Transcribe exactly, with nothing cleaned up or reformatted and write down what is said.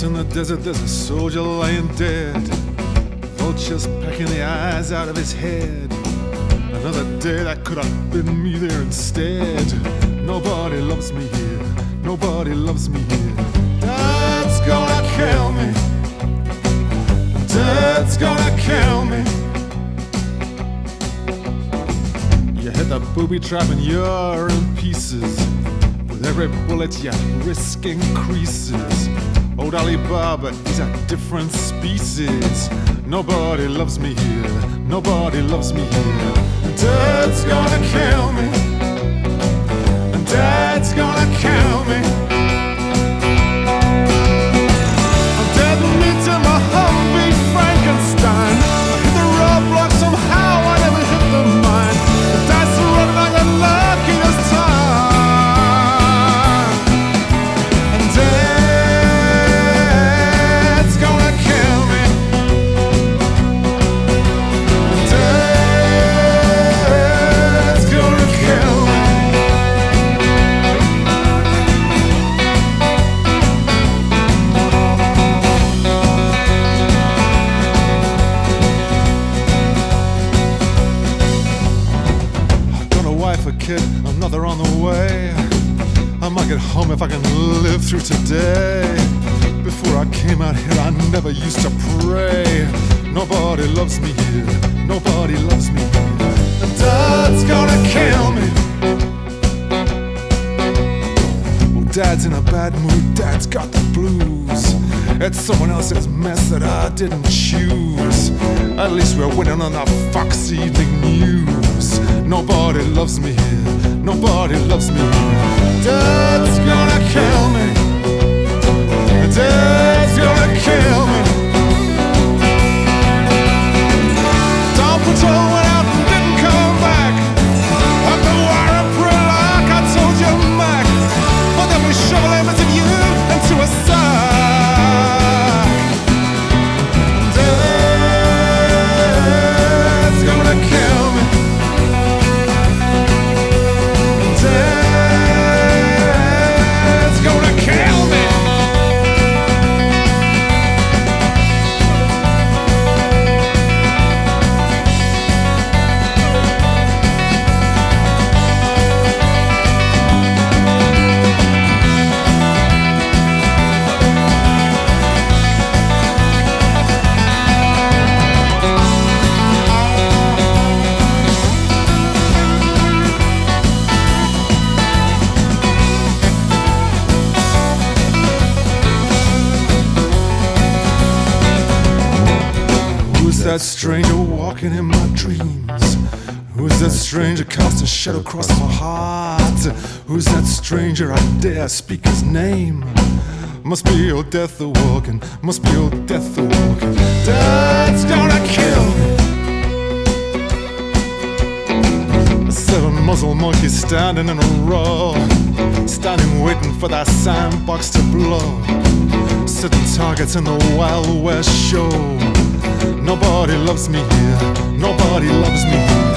in the desert, there's a soldier lying dead. Vultures pecking the eyes out of his head. Another day that could have been me there instead. Nobody loves me here, nobody loves me here. Dad's gonna kill me, Dad's gonna kill me. You hit the booby trap and you're in pieces. With every bullet your risk increases. Old Alibaba, he's a different species. Nobody loves me here, nobody loves me here. Dad's gonna kill me, Dad's gonna kill me. I'm dead meat in my Humvee Frankenstein. I hit the roadblock somehow, I never hit the mine. The dice are rolling like the luckiest time. And Dad's gonna kill me. Dad's gonna kill me. A kid, another on the way. I might get home if I can live through today. Before I came out here, I never used to pray. Nobody loves me here, nobody loves me here. And Dad's gonna kill me. Oh, Dad's in a bad mood, Dad's got the blues. It's someone else's mess that I didn't choose. At least we're winning on the Fox Evening News. Nobody loves me here, nobody loves me here. Dad's gonna kill me, Dad's gonna kill me. Dawn Patrol went out and didn't come back. Up the wire and pretty like I told you, Mac. But then we shovel lemons of you into a sack. Dad's gonna kill me. Dad's gonna kill me. Who's that stranger walking in my dreams? Who's that stranger casting shadow across my heart? Who's that stranger I dare speak his name? Must be old death a walking, must be old death a walking. Dad's gonna kill me. Seven muzzle monkeys standing in a row, standing waiting for that sandbox to blow. Sitting targets in the Wild West show. Nobody loves me here, nobody loves me here.